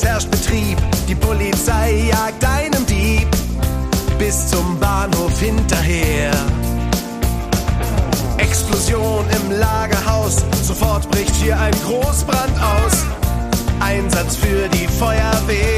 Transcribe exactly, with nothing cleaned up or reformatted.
es herrscht Betrieb. Die Polizei jagt einem Dieb bis zum Bahnhof hinterher. Explosion im Lagerhaus, sofort bricht hier ein Großbrand aus. Einsatz für die Feuerwehr.